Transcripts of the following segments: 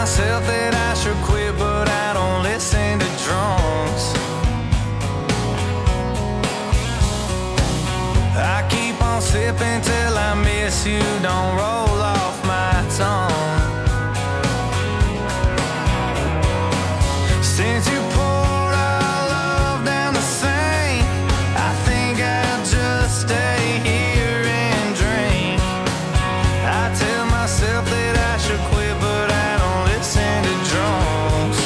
myself that I should quit, but I don't listen to drunks. I keep on sipping till I miss you, don't roll off my tongue. Since you poured our love down the sink, I think I'll just stay here and drink. I tell myself that I should quit, but I don't listen to drunks.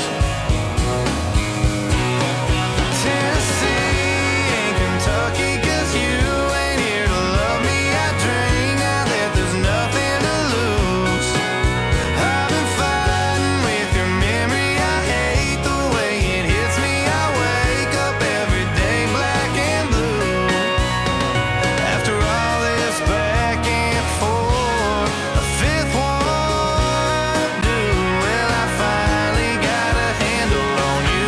Tennessee and Kentucky, 'cause you ain't here to love me. I drink now that there's nothing to lose. I've been fighting with your memory. I hate the way it hits me. I wake up every day black and blue. After all this back and forth, a fifth one do. Well, I finally got a handle on you.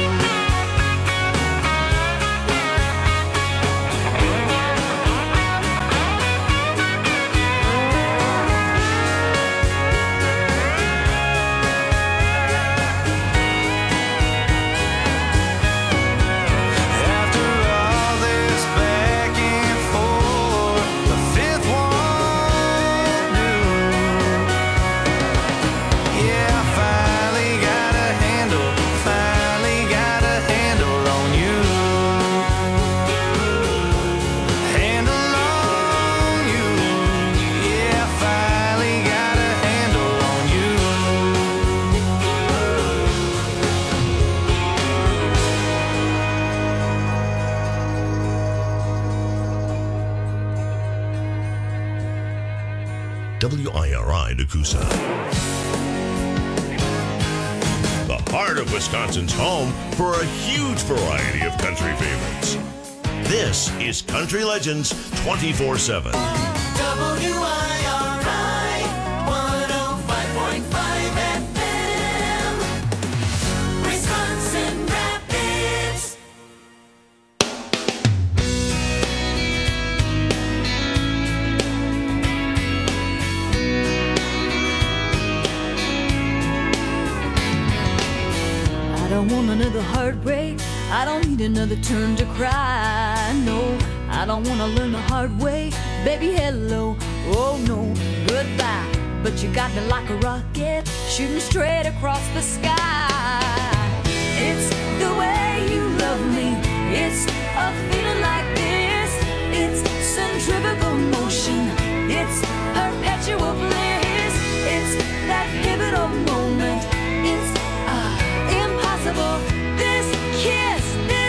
After all this back and forth, the fifth one do. Yeah, I finally got a handle on you. Handle on you. Yeah, I finally got a handle on you. WIRI Nakusa. The heart of Wisconsin's home for a huge variety of country favorites. This is Country Legends 24/7. WIRI 105.5 FM, Wisconsin Rapids. I don't want another heartbreak. I don't need another turn to cry. No, I don't want to learn the hard way. Baby, hello. Oh, no, goodbye. But you got me like a rocket, shooting straight across the sky. It's the way you love me. It's a feeling like this. It's centrifugal motion. It's perpetual bliss. It's that pivotal moment. It's impossible. This kiss,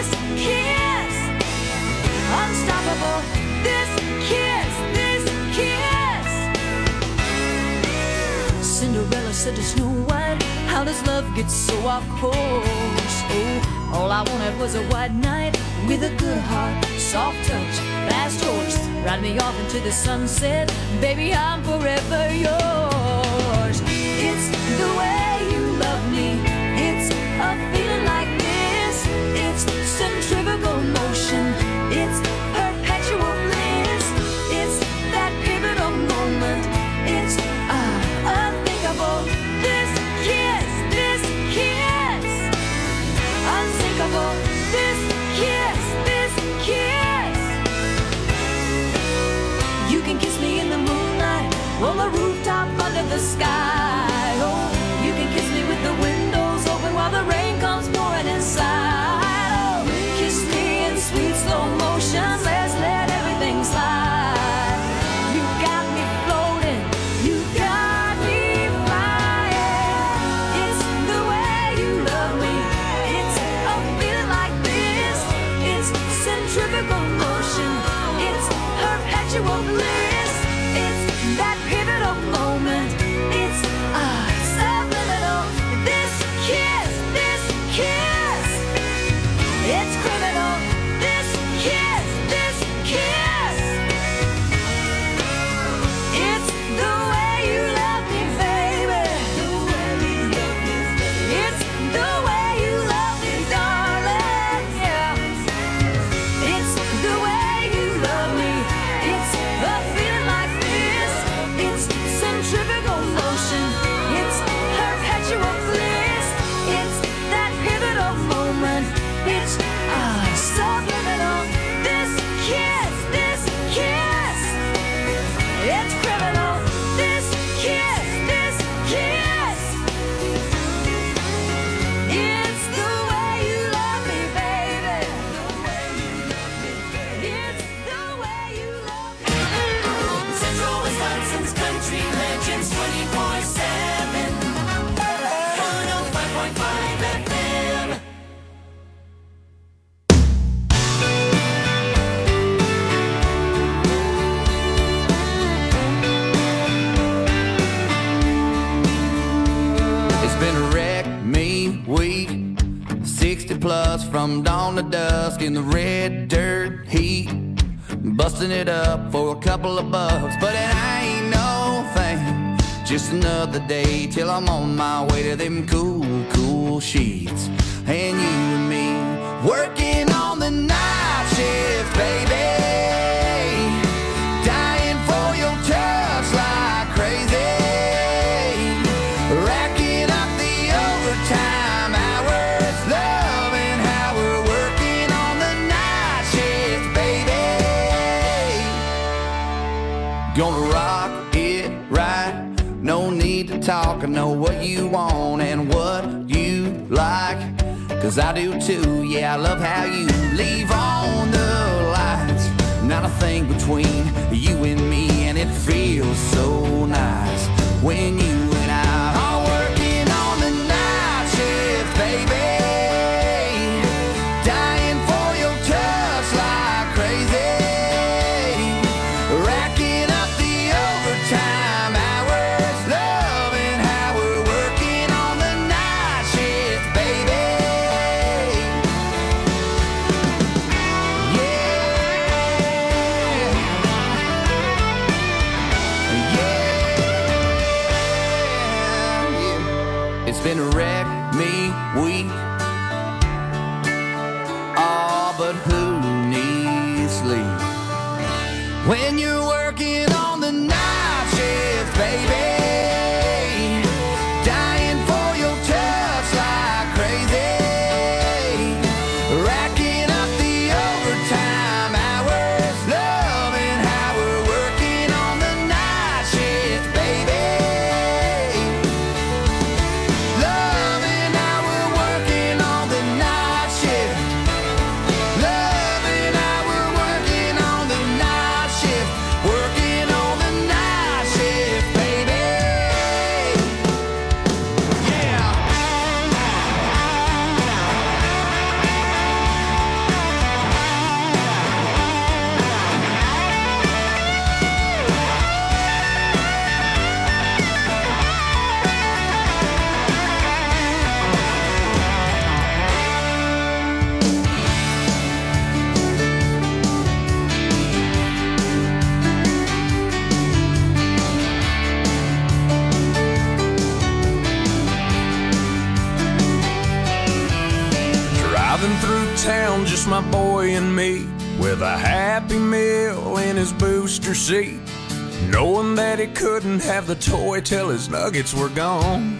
unstoppable. This kiss. Cinderella said to Snow White, how does love get so off course? Oh, all I wanted was a white knight with a good heart, soft touch, fast horse. Ride me off into the sunset, baby, I'm forever yours. It's the way you love me. It's a feeling like this. It's centrifugal motion. It's perpetual bliss. It's that pivotal moment. It's unthinkable. This kiss, unsinkable. This kiss. You can kiss me in the moonlight on the rooftop of It's been a wreck me week, 60 plus from dawn to dusk in the red dirt heat, busting it up for a couple of bucks. But it ain't no thing, just another day till I'm on my way to them cool, cool sheets. And you and me working on the night shift, baby, dying for your touch like crazy, racking up the overtime hours, loving how we're working on the night shift, baby. Gonna rock it right, no need to talk, I know what you want and what you like, 'cause I do too, yeah, I love how you leave on the lights. Not a thing between you and me, and it feels so nice when you and I are working on the night shift, baby, dying for your touch like crazy, racking up the overtime hours, loving how we're working on the night shift, baby. It's been a wreck me week. Oh, but who needs sleep when you're working on the night shift, baby, dying for your touch like crazy, racking up the overtime hours, loving how we're working on the night shift, baby. Loving how we're working on the night shift. Loving how we're working on the night shift. Working on the night shift, baby. Yeah. Driving through town, just my boy and me, with a Happy Meal in his booster seat, knowing that he couldn't have the toy till his nuggets were gone.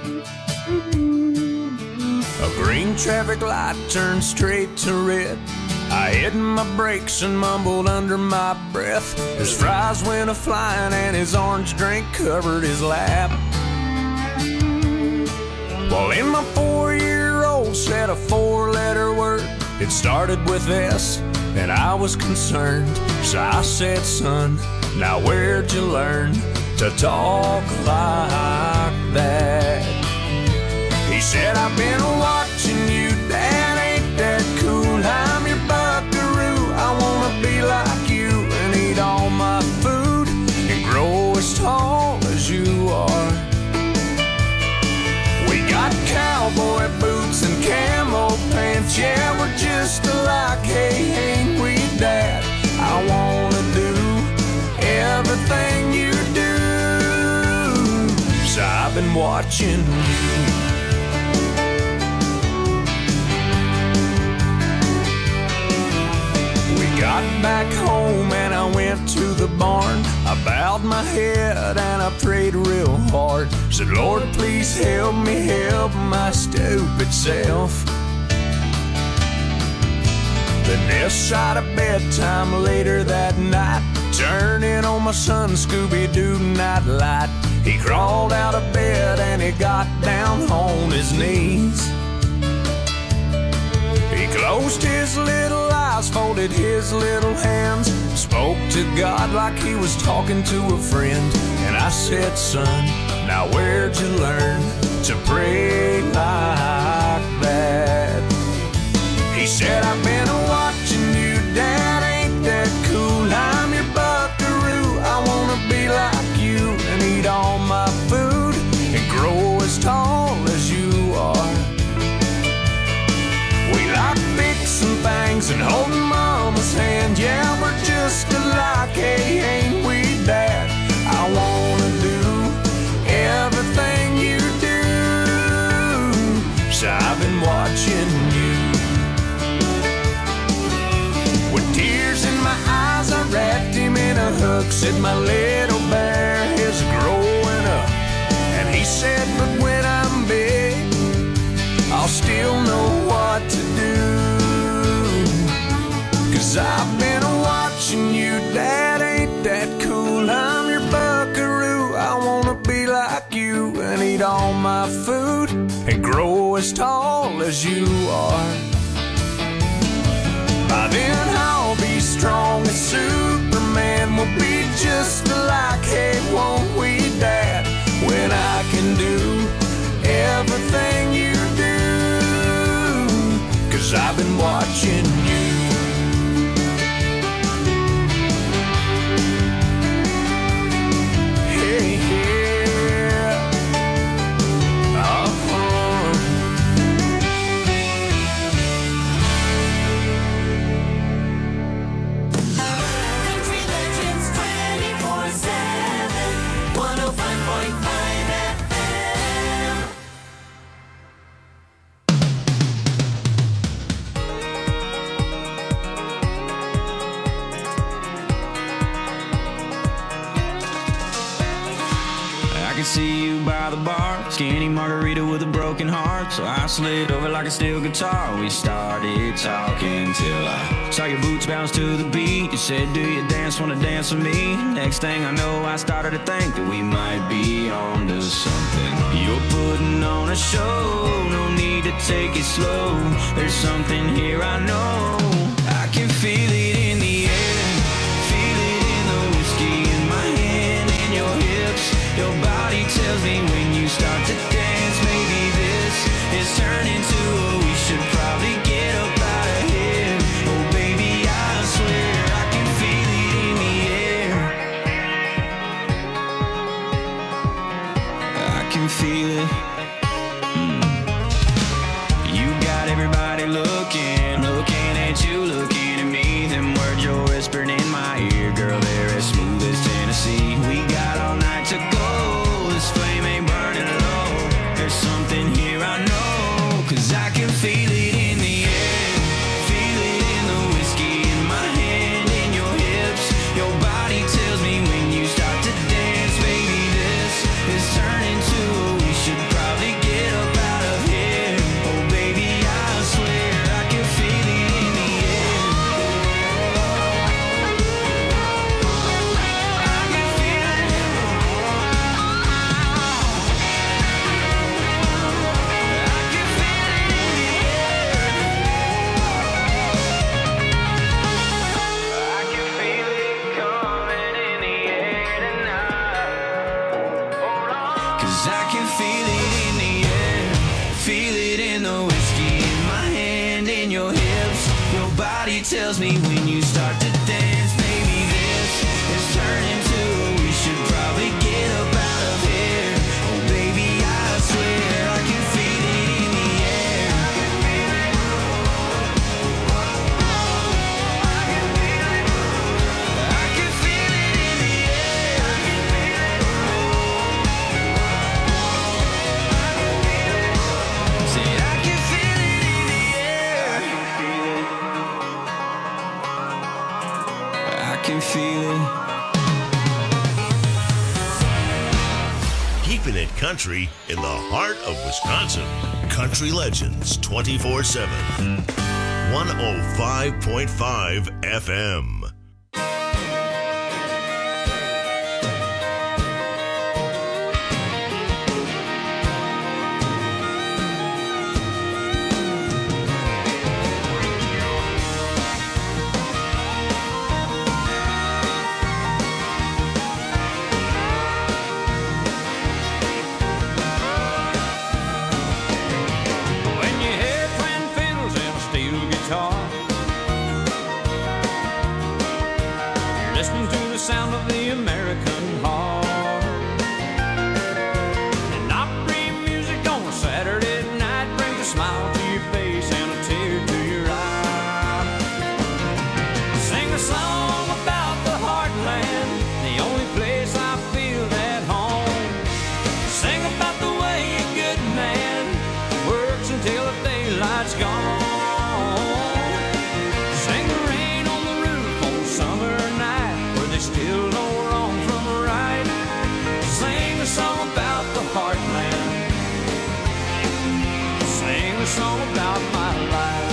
A green traffic light turned straight to red. I hit my brakes and mumbled under my breath. His fries went a-flying and his orange drink covered his lap. Well, in my 4-year-old said a 4-letter word. It started with S, and I was concerned. So I said, son, now where'd you learn to talk like that? He said, I've been watching you, Dad, ain't that cool? I'm your buckaroo, I wanna be like you and eat all my food and grow as tall as you are. We got cowboy boots and camo pants, yeah, we're just alike, hey, ain't we, Dad? I wanna do everything you do, so I've been watching you. Got back home and I went to the barn. I bowed my head and I prayed real hard. Said, Lord, please help me help my stupid self. Then this side of bedtime later that night, turning on my son Scooby-Doo nightlight. He crawled out of bed and he got down on his knees. He closed his little eyes, folded his little hands, spoke to God like he was talking to a friend. And I said, son, now where'd you learn to pray like that? He said, I've been watching you, Dad, ain't that cool? I'm your buckaroo, I wanna be like you and eat all my food and grow as tall been watching you. With tears in my eyes, I wrapped him in a hug. Said my little bear is growing up. And he said, but when I'm big, I'll still know what to do. 'Cause I've been watching you, Dad, ain't that cool? I'm your buckaroo, I wanna be like you and eat all my food and grow as tall as you are. By then I'll be strong as Superman. We'll be just alike, hey, won't we, Dad? When I can do everything you do. 'Cause I've been watching you. Hey, yeah. Country Legends 24/7, 105.5 FM. I could see you by the bar, skinny margarita with a broken heart. So I slid over like a steel guitar. We started talking till I saw your boots bounce to the beat. You said, do you wanna dance with me? Next thing I know, I started to think that we might be on to something. You're putting on a show, no need to take it slow. There's something here I know. I can feel it in the air, feel it in the whiskey in my hand and your hips. Your body tells me when you start to dance, maybe this is turning to a we should probably get up out of here. Oh baby, I swear I can feel it in the air. I can feel it. You got everybody looking at you, looking at me. Them words you're whispering in my ear, girl, they're as smooth as Tennessee. We got all night to go. This flame ain't burning low. There's something here I know. 'Cause I can feel it in the air, feel it in the whiskey in my hand and your hips. Your body tells me when you start to dance, baby, this is turning to a we should probably get up out of here. Oh baby, I swear I can feel it in the air. I can feel it. I can feel it in the air. I can feel it coming in the air tonight. Hold on. 'Cause I can feel it in the air, feel it in the whiskey in my hand and your hips. Your body tells me when you start to dance, maybe this is turning to a we should probably get up out of here. Oh baby, I swear I can feel it in the air. I can feel it. I can feel it in the air. I can feel it. Say I can feel it in the air. I can feel it. Keeping it country in the heart of Wisconsin. Country Legends 24/7. 105.5 FM. When you hear twin fiddles and a steel guitar, you're listening to the sound of the American heart. And Opry music on a Saturday night brings a smile to your face and a tear to your eye. Sing a song about the heartland, the only place I feel at home. Sing about the way a good man works until the daylight song about my life.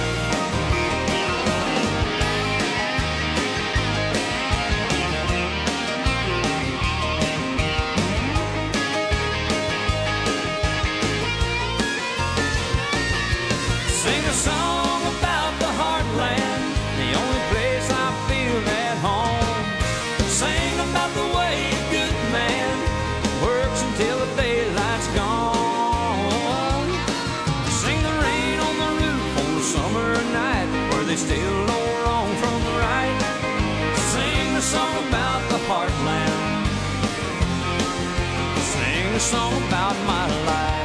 Sing a song about the heartland, the only place I feel at home. Sing about the way a good man works until the daylight's gone. Sing the rain on the roof on the summer night, where they still know wrong from right. Sing the song about the heartland. Sing a song about my life.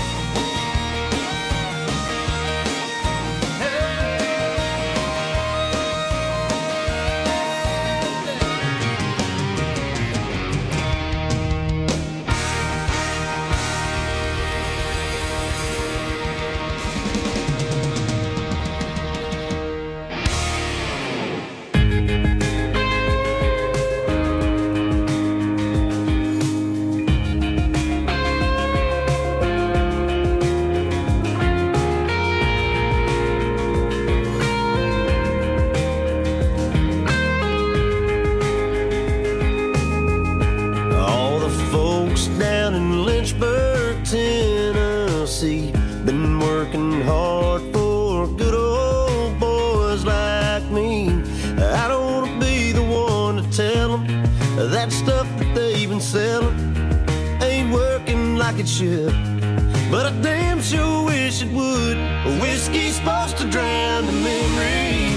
All the folks down in Lynchburg, Tennessee, been working hard for good old boys like me. I don't want to be the one to tell them that stuff that they've been selling ain't working like it should, but I damn sure wish it would. Whiskey's supposed to drown the memory.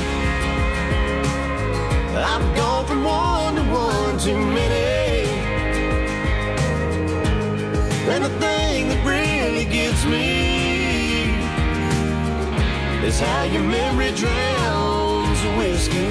I've gone from one to one too many. And the thing that really gets me is how your memory drowns the whiskey.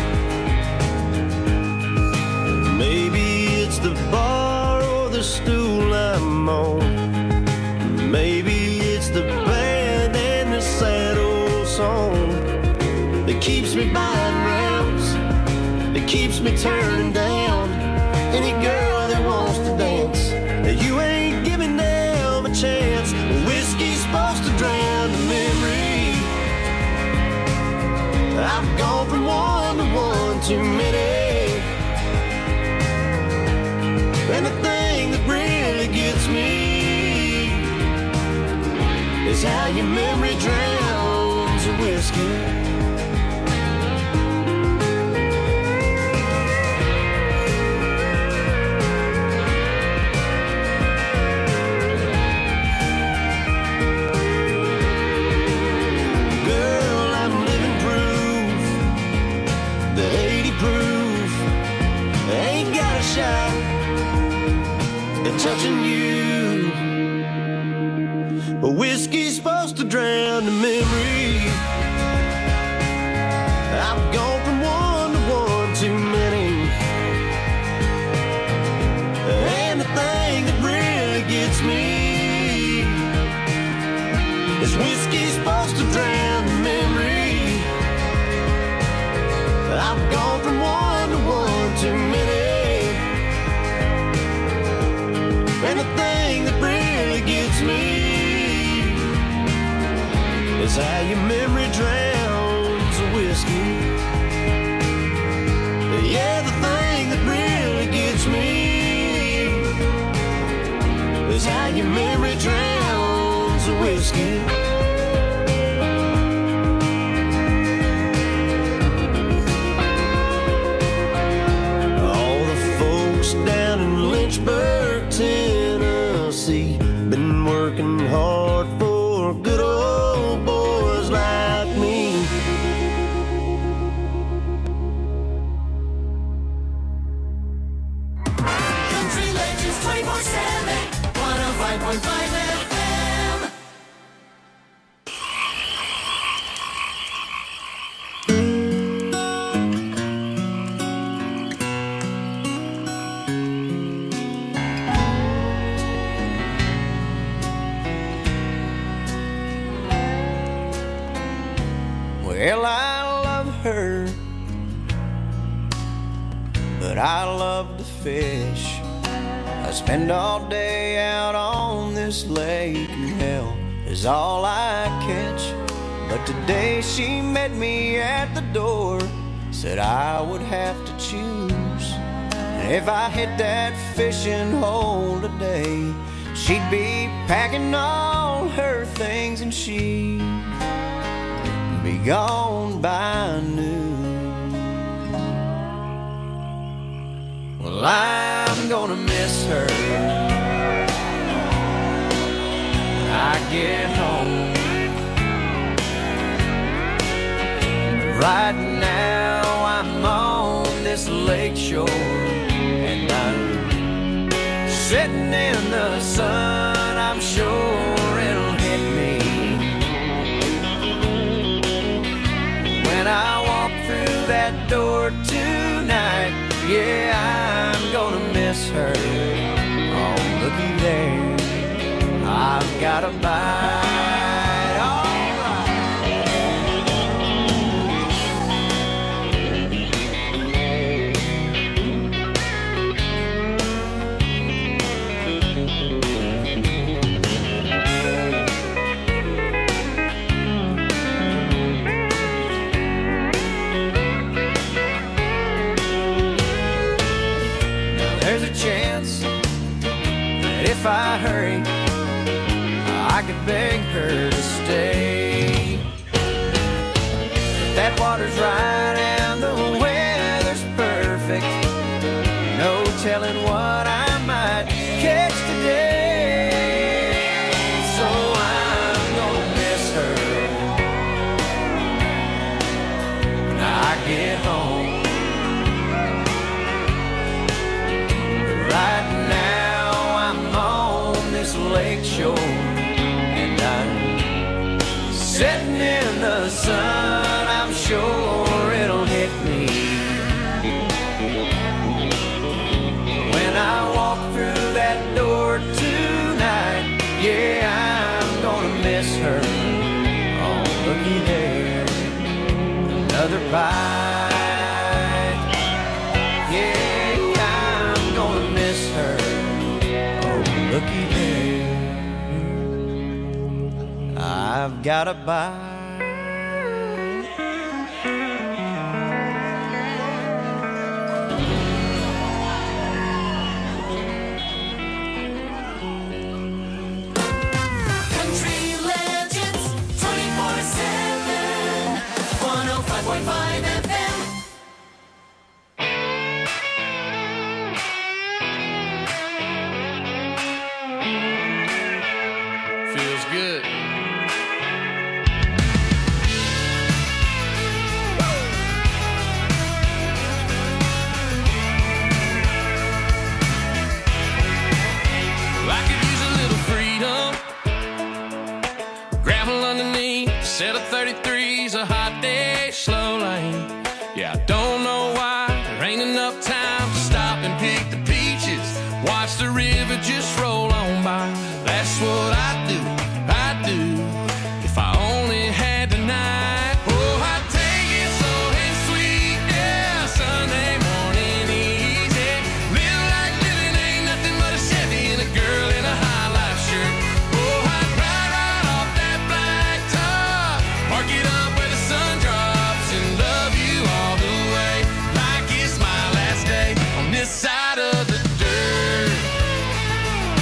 Maybe it's the bar or the stool I'm on. Maybe it's the band and the sad old song that keeps me buying rounds, that keeps me turning down any girl that wants to dance. You ain't giving them a chance. Whiskey's supposed to drown the memory. I've gone from one to one too many. And the thing that really gets me is how your memory drowns the whiskey. Touching you, but whiskey's supposed to drown the memory. I've gone from one to one too many, and the thing that really gets me is whiskey's supposed to drown the memory. I've gone from one to one too many. And the thing that really gets me is how your memory drowns the whiskey. Yeah, the thing that really gets me is how your memory drowns the whiskey. All the folks down in Lynchburg, Tennessee, been working hard for good old boys like me. Country Legends 24/7, 105.5 FM. Well, I love her, but I love to fish. I spend all day out on this lake, and hell, is all I catch. But today she met me at the door, said I would have to choose. And if I hit that fishing hole today, she'd be packing all her things and she'd be gone by noon. Well, I'm gonna miss her when I get home. Right now I'm on this lake shore, and I'm sitting in the sun. I'm sure it'll hit me when I walk through that door tonight. Yeah, I'm gonna miss her. Oh, looky there, I've got a bite. If I hurry, I could beg her to stay. But that water's right and the weather's perfect. No telling what I might catch today. So I'm gonna miss her when I get home. Right now lake shore, and I'm sitting in the sun. I'm sure it'll hit me when I walk through that door tonight. Yeah, I'm gonna miss her. Oh, looky there, another bite. Yeah, I'm gonna miss her. Oh, looky there, I've got a bite. Country Legends 24/7, 105.5 FM. Feels good. I could use a little freedom. Gravel underneath, set of 33's a hot day, slow lane. Yeah, I don't know why there ain't enough time to stop and pick the peaches. Watch the river just roll on by. That's what I do, if I only had tonight. Oh, I'd take it slow and sweet, yeah, Sunday morning easy. Live like living ain't nothing but a Chevy and a girl in a high life shirt. Oh, I'd ride right off that black top, park it up where the sun drops, and love you all the way like it's my last day on this side of the dirt.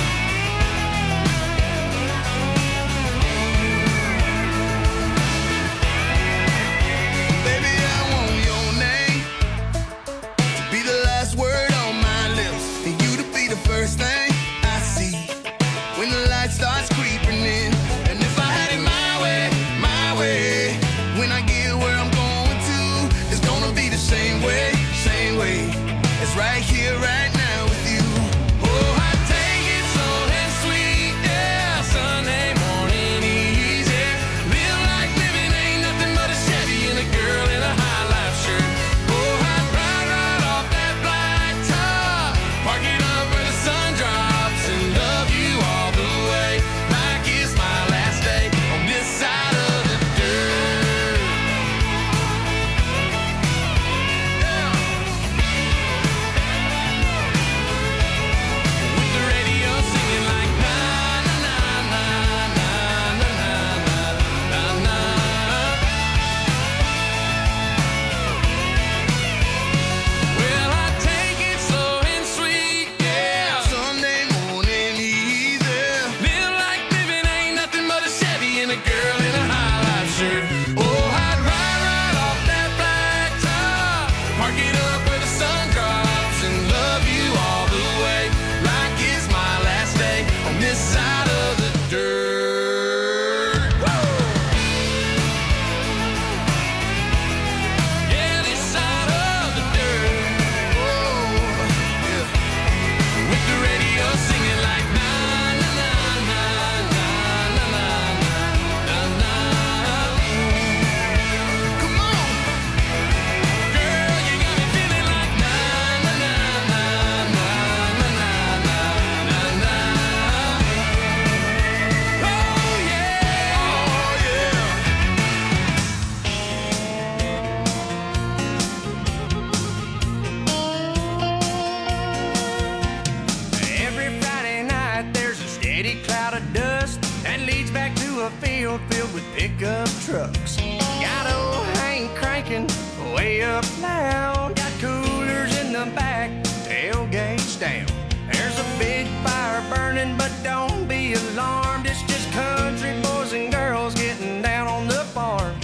a field filled with pickup trucks. Got old Hank cranking way up loud. Got coolers in the back, tailgates down. There's a big fire burning, but don't be alarmed. It's just country boys and girls getting down on the farm.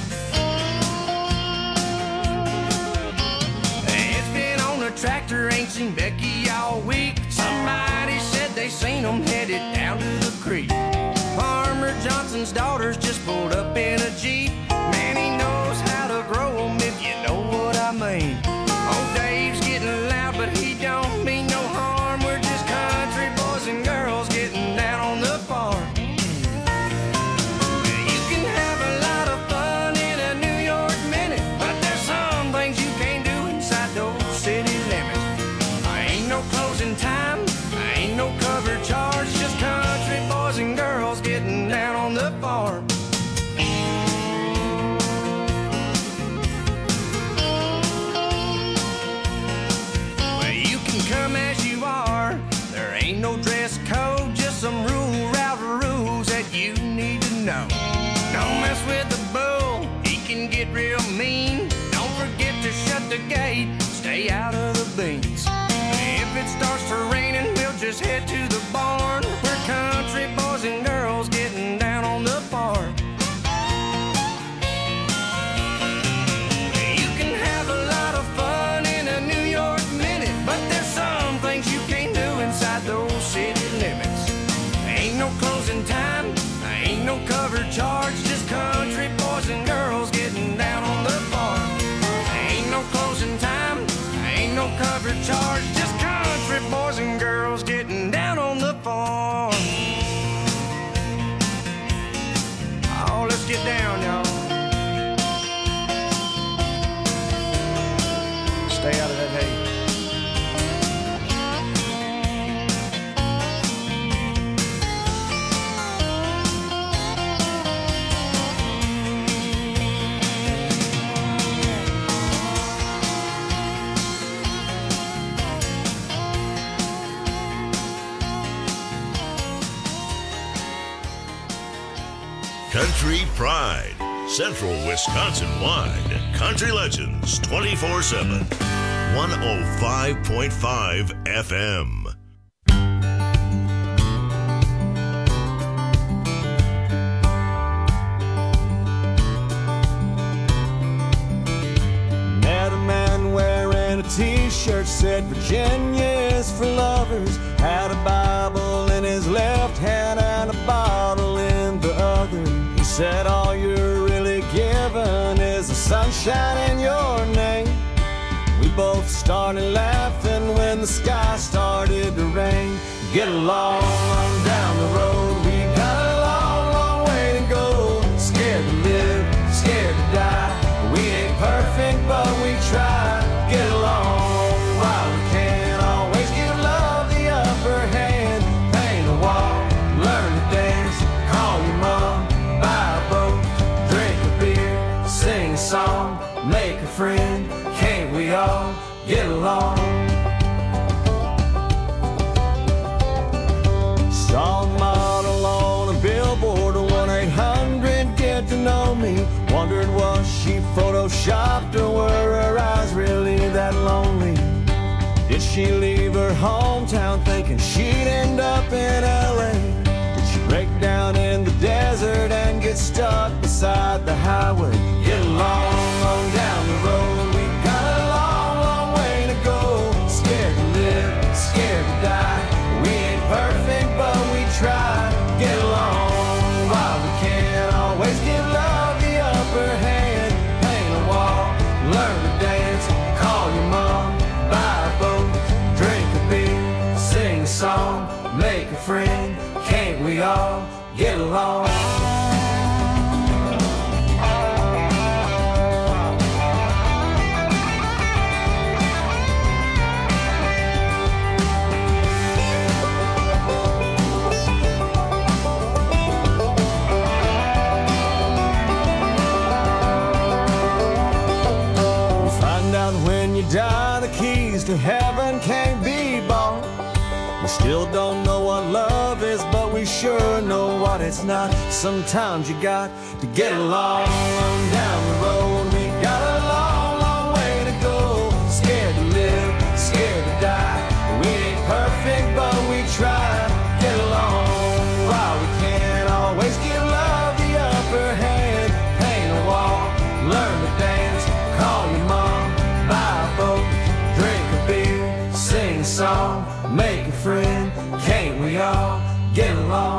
It's been on a tractor, ain't seen Becky all week. Somebody said they seen them headed down to the creek. Farmer Johnson's daughters just pulled up in a Jeep. Man, he knows how to grow them, if you know what I mean. Old Dave's getting loud, but he don't mean no harm. We're just country boys and girls getting down on the farm. You can have a lot of fun in a New York minute, but there's some things you can't do inside those city limits. Ain't no closing time, ain't no cover charge, just country boys and girls getting down on the farm. Well, you can come as you are, there ain't no dress code, just some route rules that you need to know. Don't mess with the bull, he can get real mean. Don't forget to shut the gate, stay out of the beans. If it starts to raining, we'll just head to the barn. We're country boys and girls getting down on the farm. You can have a lot of fun in a New York minute, but there's some things you can't do inside those city limits. Ain't no closing time, ain't no cover charge, just country boys and girls getting down on the farm. Ain't no closing time, ain't no cover charge, just country boys and girls getting down on the farm. Oh, let's get down, y'all. Stay out of that hay. Country Pride, Central Wisconsin-wide. Country Legends 24/7. 105.5 FM. Met a man wearing a t-shirt said Virginia's for lovers. Had a Bible in his left hand and a bottle in the other. He said all you're really given is the sunshine in your name. We both started laughing when the sky started to rain. Get along on down the road, we got a long, long way to go. Scared to live, scared to die. We ain't perfect, but we try. Get along while we can. Always give love the upper hand. Paint a wall, learn to dance. Call your mom, buy a boat, drink a beer, sing a song, make a friend. Can't we all get along? Saw a model on a billboard, 1-800-GET-TO-KNOW ME. Wondered was she photoshopped or were her eyes really that lonely? Did she leave her hometown thinking she'd end up in LA? Did she break down in the desert and get stuck beside the highway? Get along on down the road, we got a long, long way to go. Scared to live, scared to die. We ain't perfect, but we try. Get along while we can. Always give love the upper hand. Paint a wall, learn to dance. Call your mom, buy a boat, drink a beer, sing a song, make a friend. Can't we all get along? Die, the keys to heaven can't be bought. We still don't know what love is, but we sure know what it's it's not. Sometimes you got to get along on down the road. We got a long, long way to go. Scared to live, scared to die. We ain't perfect, but we try. Get along while we can. Always give love the upper hand. Paint a wall, learn to dance. Call your mom, buy a boat, drink a beer, sing a song, make a friend. Can't we all get along?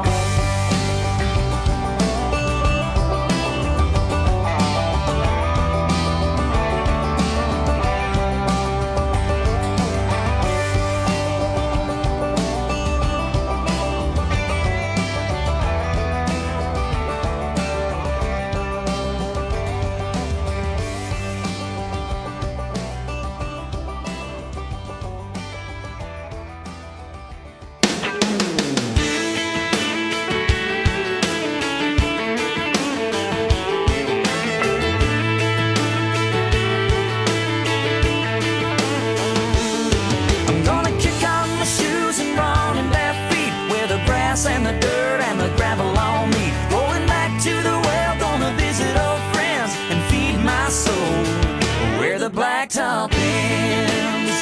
And the dirt and the gravel on me. Going back to the well, gonna visit old friends and feed my soul where the blacktop ends.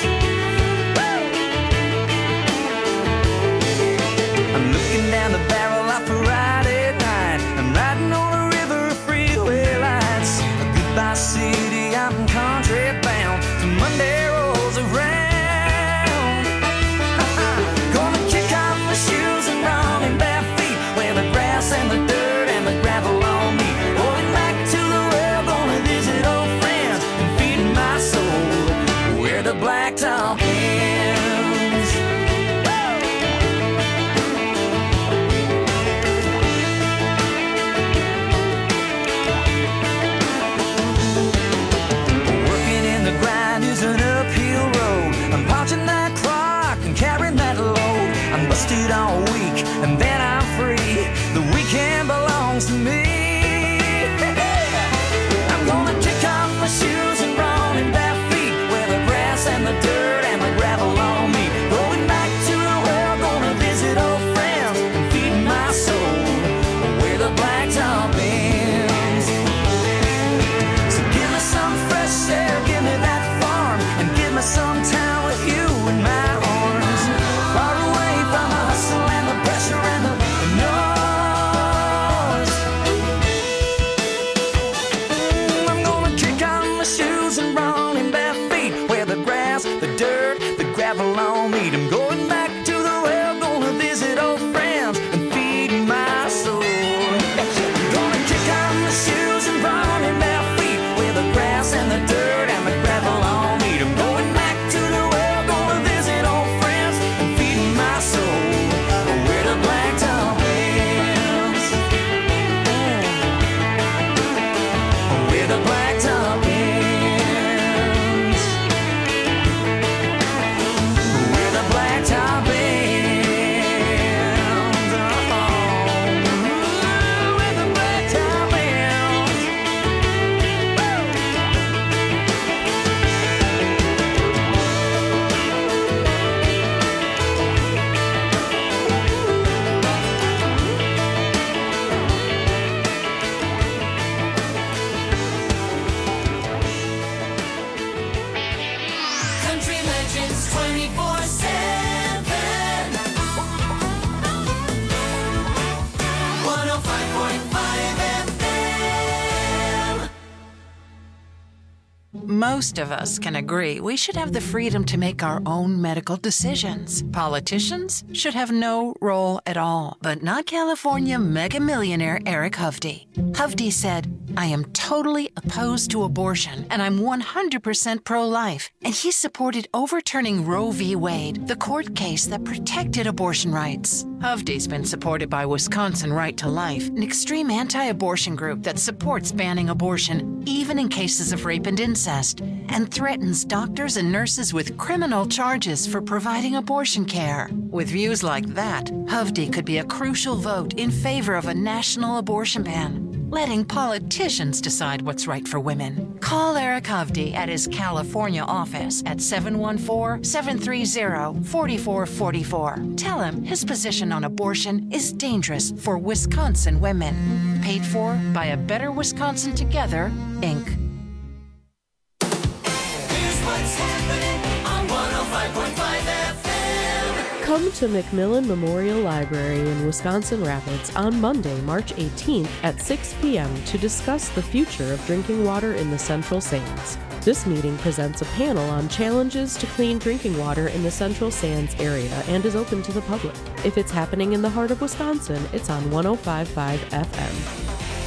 I'm looking down the barrel of Friday night. I'm riding on a river of freeway lights. Goodbye city, I'm country bound. The Monday rolls around. Gonna kick off my shoes and run in bare feet where the grass and the dirt and the gravel on me. Going back to the well, gonna visit old friends and feed my soul where the blacktop ends. Working in the grind is an uphill road. I'm punching that clock and carrying that load. I'm busted all week and then I'm free. The weekend belongs to me. I'm gonna kick off my shoes and run in bare feet where the grass and the dirt and the gravel on me. Going back to the well, gonna visit old friends and feed my soul where the blacktop ends. So give me some fresh air, give me that farm, and give me some time with you in my arms. Far away from the hustle and the pressure and the noise. I'm gonna kick on my shoes and run in bare feet where the grass, the dirt, the gravel on me. I'm going back to the well, gonna visit old friends and feed my soul. I'm gonna kick on my shoes and run in bare feet where the grass and the dirt and the gravel on me. I'm going back to the well, gonna visit old friends and feed my soul where the blacktop ends. Where the blacktop ends. Where the blacktop ends. Oh, where the blacktop ends. Country Legends 24/7. 105.5 FM. Most of us can agree we should have the freedom to make our own medical decisions. Politicians should have no role at all. But not California mega millionaire Eric Hovde. Hovde said, "I am totally opposed to abortion, and I'm 100% pro-life." And he supported overturning Roe v. Wade, the court case that protected abortion rights. Hovde's been supported by Wisconsin Right to Life, an extreme anti-abortion group that supports banning abortion, even in cases of rape and incest, and threatens doctors and nurses with criminal charges for providing abortion care. With views like that, Hovde could be a crucial vote in favor of a national abortion ban. letting politicians decide what's right for women. Call Eric Hovde at his California office at 714-730-4444. Tell him his position on abortion is dangerous for Wisconsin women. Paid for by A Better Wisconsin Together, Inc. Here's what's happening on 105.5 FM. Come to McMillan Memorial Library in Wisconsin Rapids on Monday, March 18th at 6 p.m. to discuss the future of drinking water in the Central Sands. This meeting presents a panel on challenges to clean drinking water in the Central Sands area and is open to the public. If it's happening in the heart of Wisconsin, it's on 105.5 FM.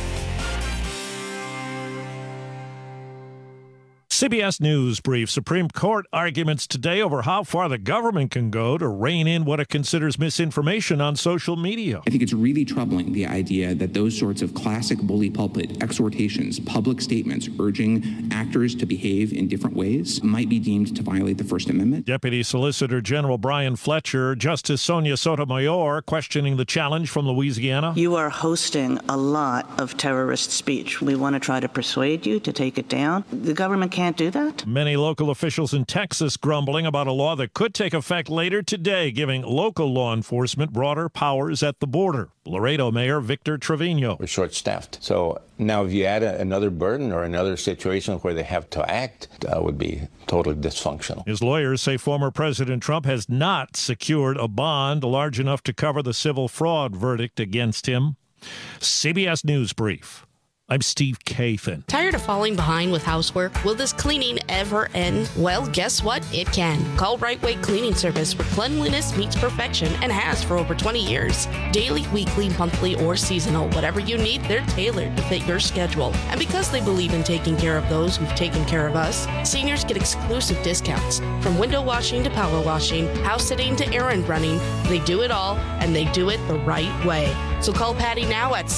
CBS News brief. Supreme Court arguments today over how far the government can go to rein in what it considers misinformation on social media. I think it's really troubling, the idea that those sorts of classic bully pulpit exhortations, public statements urging actors to behave in different ways might be deemed to violate the First Amendment. Deputy Solicitor General Brian Fletcher, Justice Sonia Sotomayor questioning the challenge from Louisiana. You are hosting a lot of terrorist speech. We want to try to persuade you to take it down. The government can't do that. Many local officials in Texas grumbling about a law that could take effect later today, giving local law enforcement broader powers at the border. Laredo Mayor Victor Trevino. We're short-staffed. So now if you add another burden or another situation where they have to act, that would be totally dysfunctional. His lawyers say former President Trump has not secured a bond large enough to cover the civil fraud verdict against him. CBS News Brief. I'm Steve Kathan. Tired of falling behind with housework? Will this cleaning ever end? Well, guess what? It can. Call Right Way Cleaning Service, where cleanliness meets perfection and has for over 20 years. Daily, weekly, monthly, or seasonal, whatever you need, they're tailored to fit your schedule. And because they believe in taking care of those who've taken care of us, seniors get exclusive discounts. From window washing to power washing, house sitting to errand running, they do it all, and they do it the right way. So call Patty now at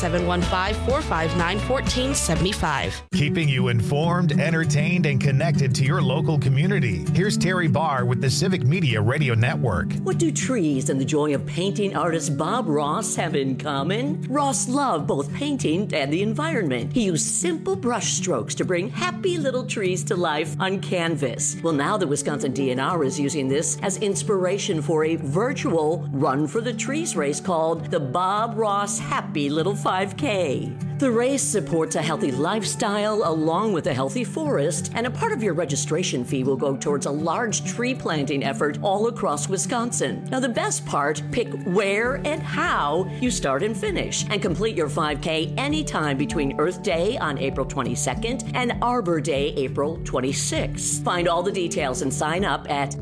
715-459-1475. Keeping you informed, entertained, and connected to your local community. Here's Terry Barr with the Civic Media Radio Network. What do trees and the joy of painting artist Bob Ross have in common? Ross loved both painting and the environment. He used simple brush strokes to bring happy little trees to life on canvas. Well, now the Wisconsin DNR is using this as inspiration for a virtual Run for the Trees race called the Bob Ross Happy Little 5K. The race supports a healthy lifestyle along with a healthy forest, and a part of your registration fee will go towards a large tree planting effort all across Wisconsin. Now, the best part, pick where and how you start and finish, and complete your 5K anytime between Earth Day on April 22nd and Arbor Day, April 26th. Find all the details and sign up at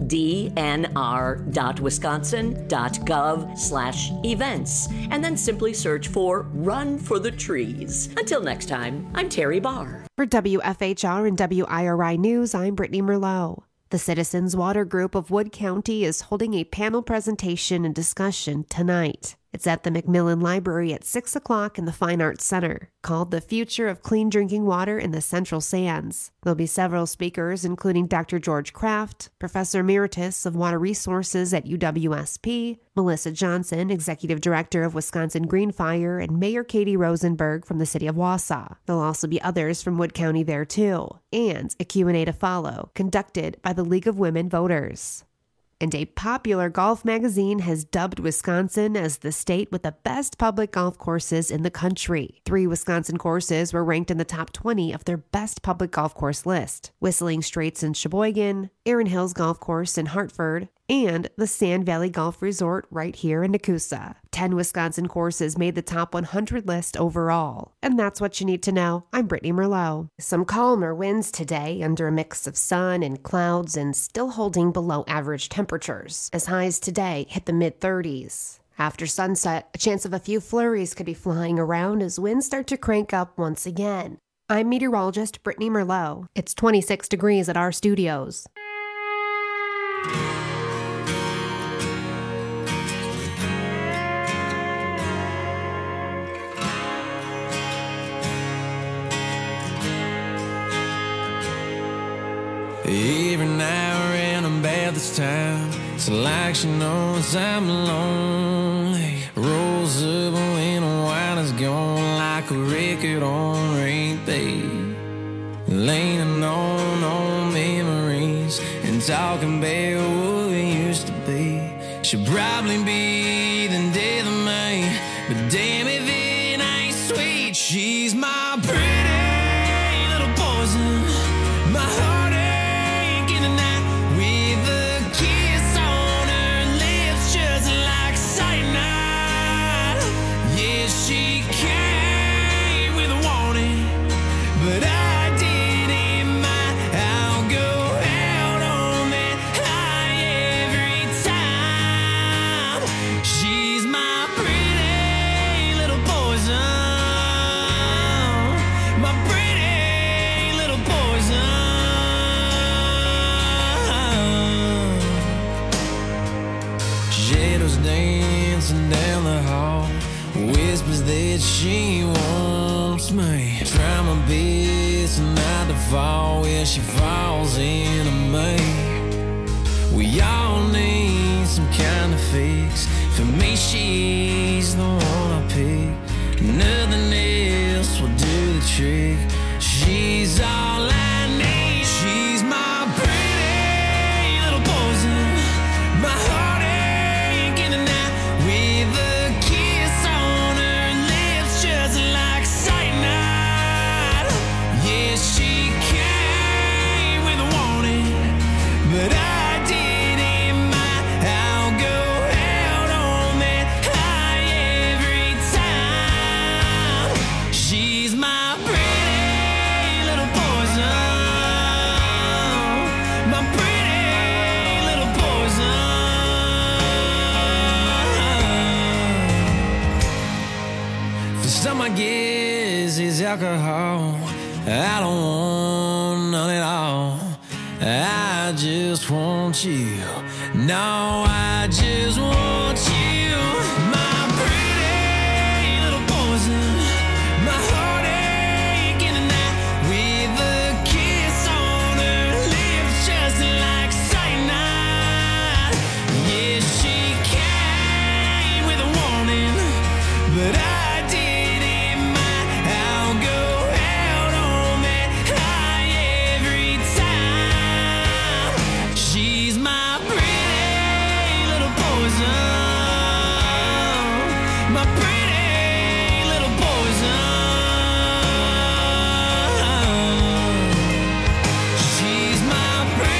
dnr.wisconsin.gov/events, and then simply search for Run for the Trees. Until next time, I'm Terry Barr. For WFHR and WIRI News, I'm Brittany Merlot. The Citizens Water Group of Wood County is holding a panel presentation and discussion tonight. It's at the McMillan Library at 6 o'clock in the Fine Arts Center, called The Future of Clean Drinking Water in the Central Sands. There'll be several speakers, including Dr. George Kraft, Professor Emeritus of Water Resources at UWSP, Melissa Johnson, Executive Director of Wisconsin Green Fire, and Mayor Katie Rosenberg from the city of Wausau. There'll also be others from Wood County there too, and a Q&A to follow, conducted by the League of Women Voters. And a popular golf magazine has dubbed Wisconsin as the state with the best public golf courses in the country. 3 Wisconsin courses were ranked in the top 20 of their best public golf course list: Whistling Straits in Sheboygan, Erin Hills Golf Course in Hartford, and the Sand Valley Golf Resort right here in Nakusa. 10 Wisconsin courses made the top 100 list overall. And that's what you need to know. I'm Brittany Merlot. Some calmer winds today under a mix of sun and clouds and still holding below average temperatures, as highs today hit the mid-30s. After sunset, a chance of a few flurries could be flying around as winds start to crank up once again. I'm meteorologist Brittany Merlot. It's 26 degrees at our studios. Every now and I'm bad this time. It's like she knows I'm lonely. Rolls up when the wine is gone. like a record on repeat, leaning on memories and talking about what we used to be. Should probably be the death of me, but damn if it ain't sweet. She's my pretty little poison, my heartache in the night, with a kiss on her lips just like cyanide. Yeah, she came with a warning, but I didn't mind. I'll go out on that high every time. She's my pretty little poison, my pretty little poison. Shadows dancing down the hall, whispers that she wants me. Try my best not to fall where she falls into me. We all need some kind of fix. For me, she's the one I pick. Nothing else will do the trick. She's all I need. She's my pretty little poison, my heartache in the night, with a kiss on her lips just like cyanide. Yeah, she came with a warning, but I didn't mind. I'll go out on that high every time. She's my pretty little poison, my pretty little poison. For some, I guess it's alcohol. I don't want none at all. I just want you. No, I just want you. My pretty little poison, my heartache in the night, with a kiss on her lips just like cyanide. Yeah, she came with a warning, but I didn't mind. I'll go out on that high every time. She's my pretty little poison, my pretty little poison. She's my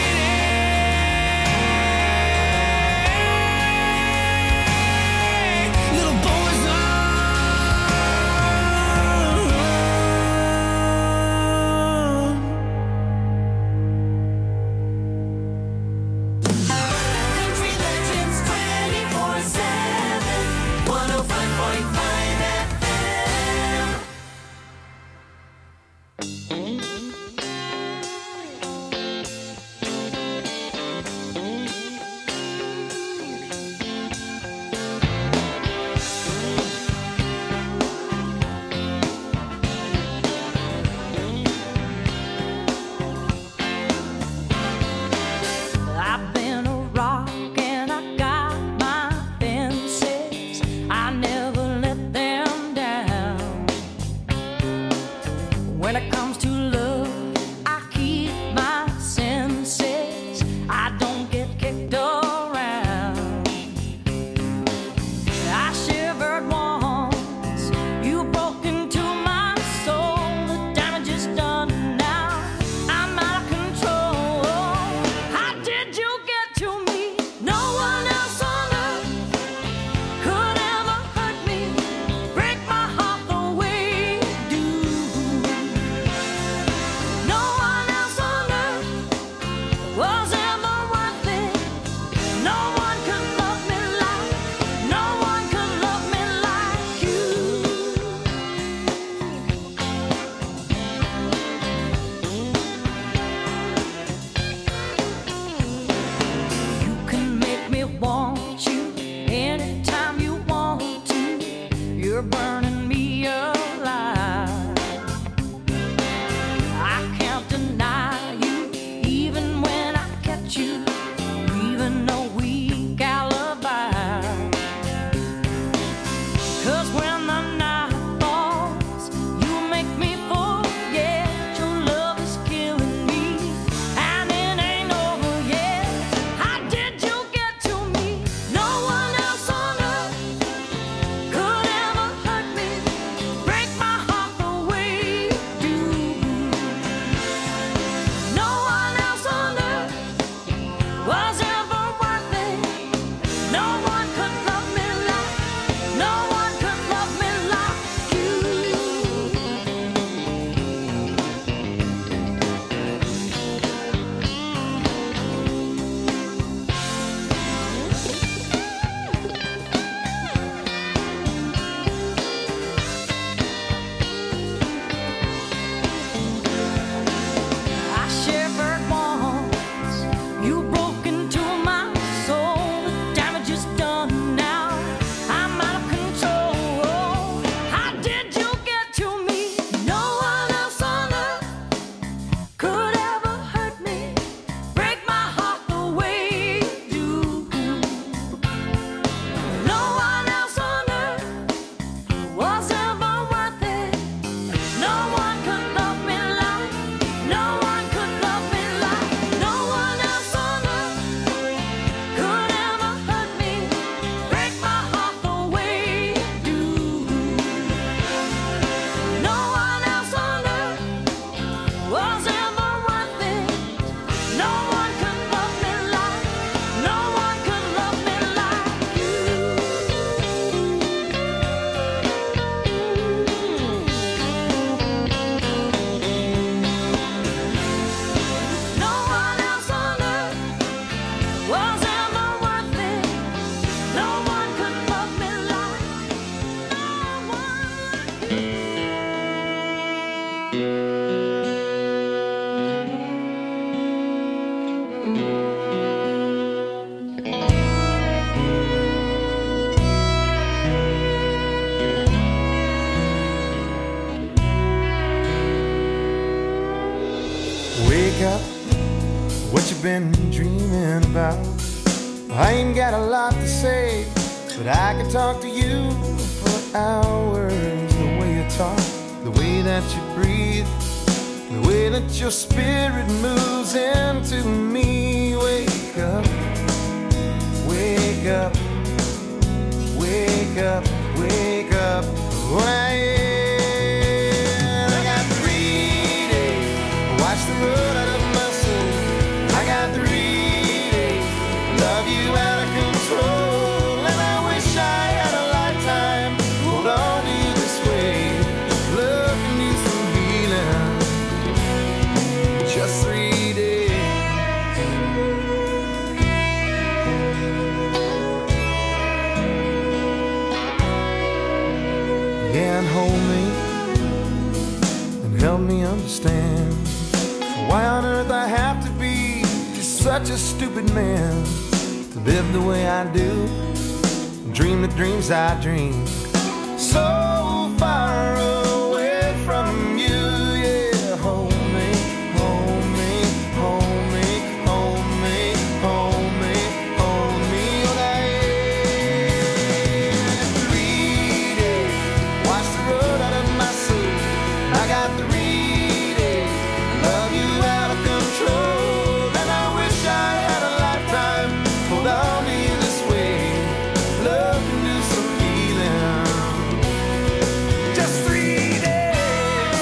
pretty little poison. Country Legends 24/7, 105.5 FM. I've been a rock and I got my fences. I never let them down. When it comes to love, I keep my senses. I don't get kicked around. I shivered once, you broke into my soul. The damage is done now. I'm out of control. How did you get to me? No one else on earth could ever hurt me, break my heart the way you do. wake up. What you been dreaming about? I ain't got a lot to say, but I could talk to you for hours. The way you talk, the way that you breathe, the way that your spirit moves into me. Wake up, wake up, wake up, wake up. I got 3 days, watch the road out of my soul. I got 3 days, love you out of control. And I wish I had a lifetime, hold on to you this way. Love can use some healing, just 3 days. Yeah, and hold me and help me understand why on earth I have to be such a stupid man to live the way I do, and dream the dreams I dream, so far away from you. Yeah, hold me, hold me, hold me, hold me, hold me, hold me. Oh, yeah. 3 days, watch the road out of my soul. I got 3 days, love you out of control. And I wish I had a lifetime, hold on to you this way. Love can do some healing, just 3 days.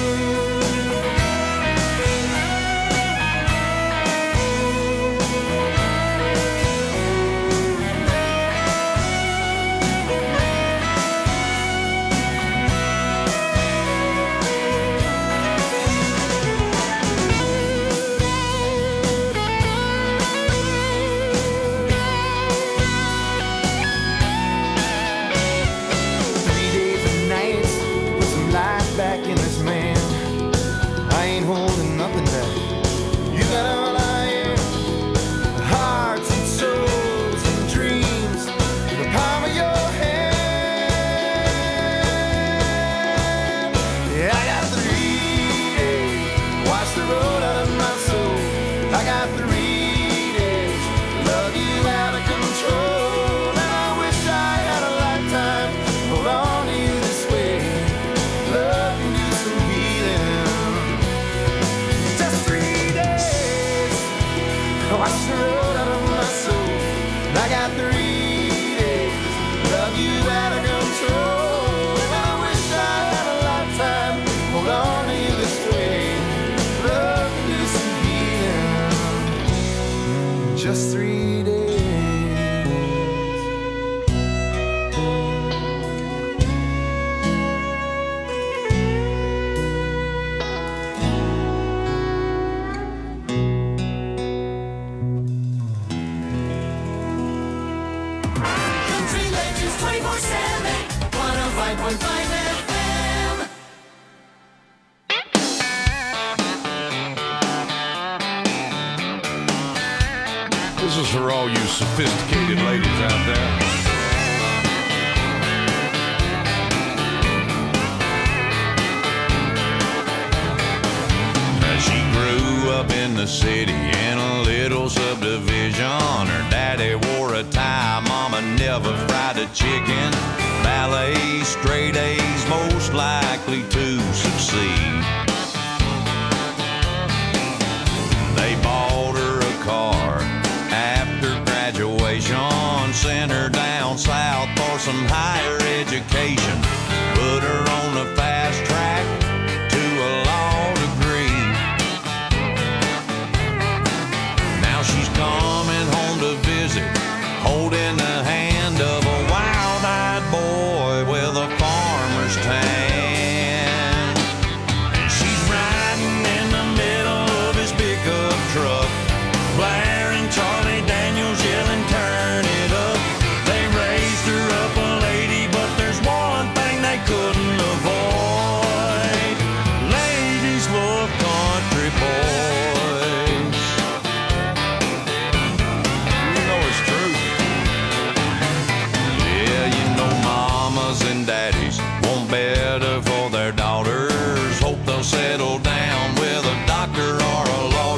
Put some life back in this man. I ain't holding nothing back. You got all I am, hearts and souls and dreams in the palm of your hand. Yeah, I got 3 days, watch the road out of my soul. I got 3 days, love you out of control. And I wish I had a lifetime, hold on to you this way. Love can do some healing, just 3 days. Watch the road out of my soul. I got 3 days, love you out of control. And I wish I had a lifetime, hold on to you this way. Love can do some healing, just 3 days. Country Legends 24/7, 105.5 FM. This is for all you sophisticated ladies out there. She grew up in the city in a little subdivision. Her daddy wore a tie, mama never fried a chicken. Ballet, straight A's, most likely to succeed. They bought her a car after graduation, sent her down south for some higher education, put her on the fast track to a law degree. Now she's coming home to visit, holding the hand of a wild-eyed boy with a farmer's tan. And she's riding in the middle of his pickup truck, blaring Charlie Daniels, yelling, "Turn it up." They raised her up a lady, but there's one thing they couldn't avoid: ladies love country boys. You know it's true. Yeah, you know mamas and daddies want better for their daughters. Hope they'll settle down with a doctor or a lawyer.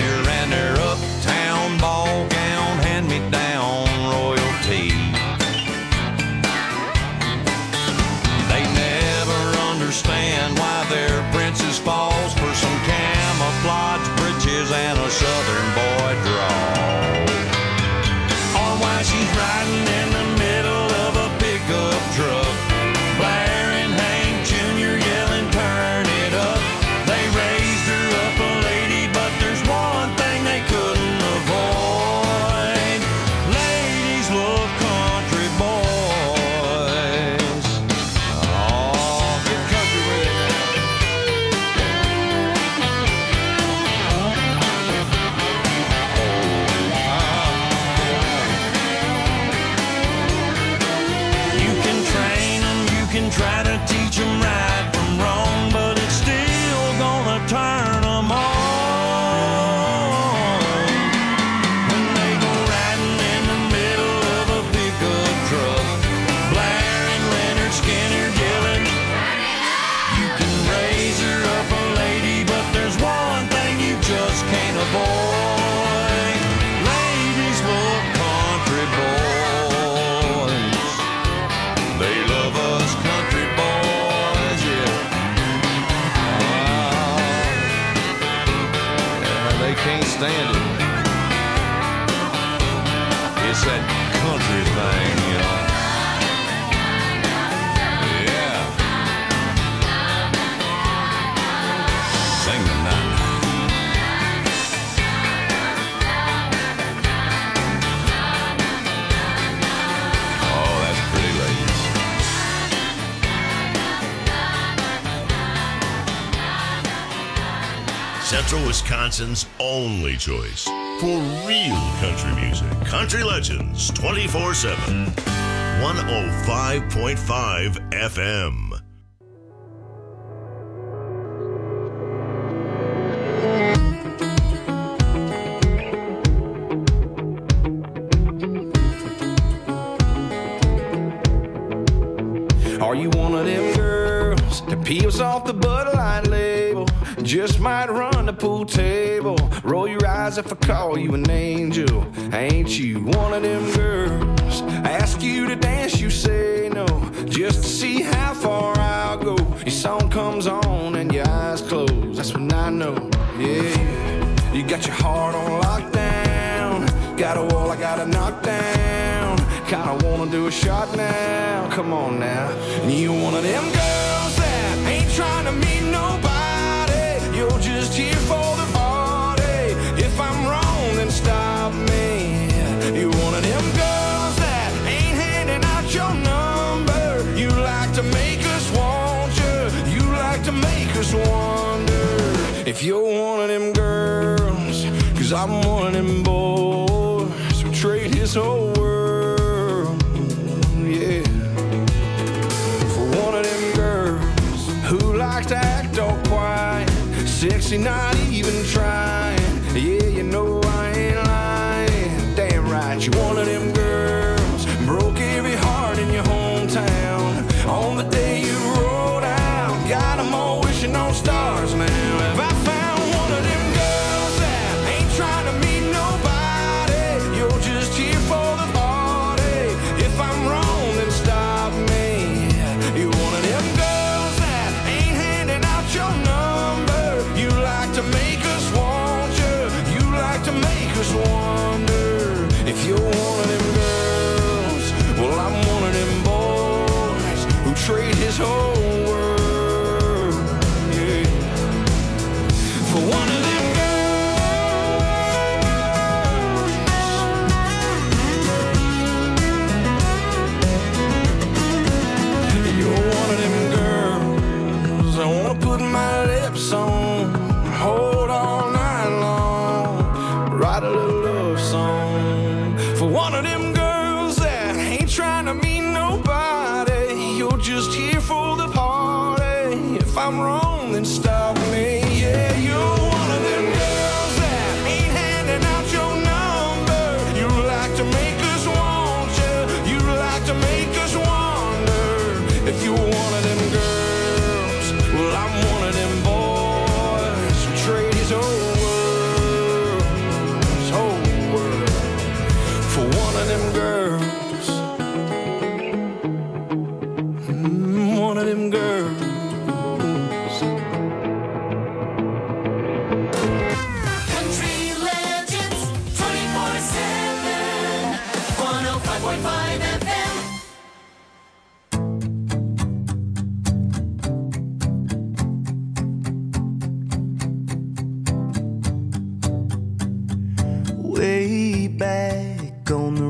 turn them on. When they go riding in the middle of a pickup truck, blaring Leonard Skinner yelling, you can raise her up a lady, but there's one thing you just can't avoid. Ladies love country boys. They love us country boys, yeah. They can't stand it. It's that country thing, you know. Yeah. Sing the night. Oh, that's pretty, ladies. Central Wisconsin's only choice for real country music. Country Legends 24/7. 105.5 FM. Are you one of them girls that peels off the Bud Light label? Just might run the pool table. Roll your eyes if I call you an angel. Ain't you one of them girls? Ask you to dance, you say no. Just to see how far I'll go. Your song comes on and your eyes close. That's when I know, yeah. You got your heart on lockdown. Got a wall I gotta knock down. Kinda wanna do a shot now. Come on now. You one of them girls that ain't trying to meet nobody. You're just here for the party. If I'm wrong, then stop me. You're one of them girls that ain't handing out your number. You like to make us want you. You like to make us wonder if you're one of them girls. 'Cause I'm one of them boys who trade his whole world, yeah, for one of them girls who likes to act all quiet, sexy, not even trying. Yeah, you know I ain't lying. Damn right, you one of them girls broke every heart in your hometown. On the day you rolled out, got them all wishing on stars now. Have I found one of them girls that ain't trying to meet nobody? You're just here for the party. If I'm wrong, then stop me. You're one of them girls that ain't handing out your number. You like to make us want you. You like to make us wonder if you're one of them girls. Well, I'm one of them boys who trade his whole world, yeah, for one of them You're one of them girls I wanna put my lips on, hold all night long, write a little love song for one of them girls that ain't trying to meet nobody. You're just here for the party. If I'm wrong, then stop me. Yeah, you're one of them girls that ain't handing out your number. You like to make us want you. You like to make us wonder if you're one of them girls. Well, I'm one of them boys who trade his whole world for one of them girls. One of them girls. Country Legends 24/7. 105.5 FM. Way back on the